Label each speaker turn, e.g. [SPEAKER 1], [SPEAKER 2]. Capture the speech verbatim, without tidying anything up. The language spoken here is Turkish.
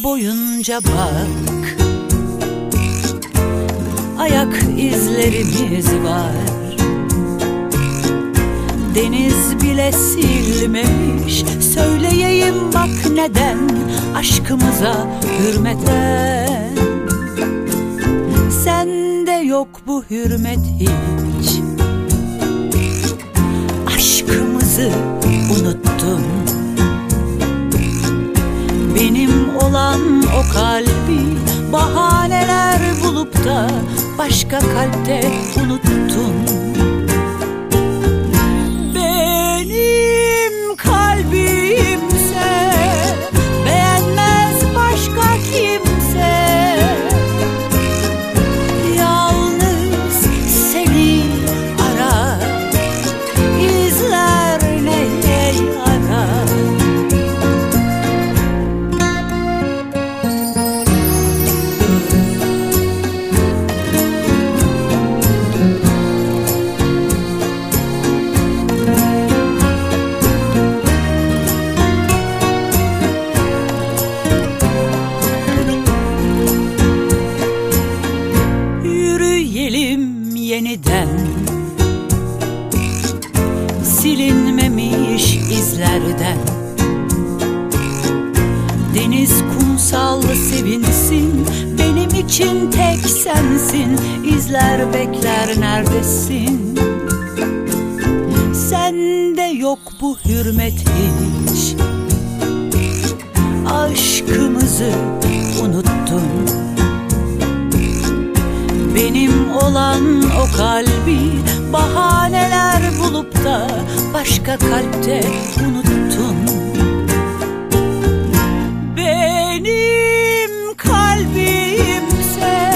[SPEAKER 1] boyunca bak, ayak izlerimiz var. Deniz bile silmemiş, söyleyeyim bak neden, aşkımıza hürmeten. Sende yok bu hürmet hiç, aşkımızı unuttun. Benim olan o kalbi bahaneler bulup da başka kalpte unuttun. Benim kalbimse beğenmez başka kimse, yalnız seni arar, izler neye yarar. Yeniden silinmemiş izlerden, deniz kumsal sevinsin, benim için tek sensin. İzler bekler neredesin? Sende yok bu hürmet hiç, aşkımızı unuttun. Benim olan o kalbi bahaneler bulup da başka kalpte unuttun. Benim kalbimse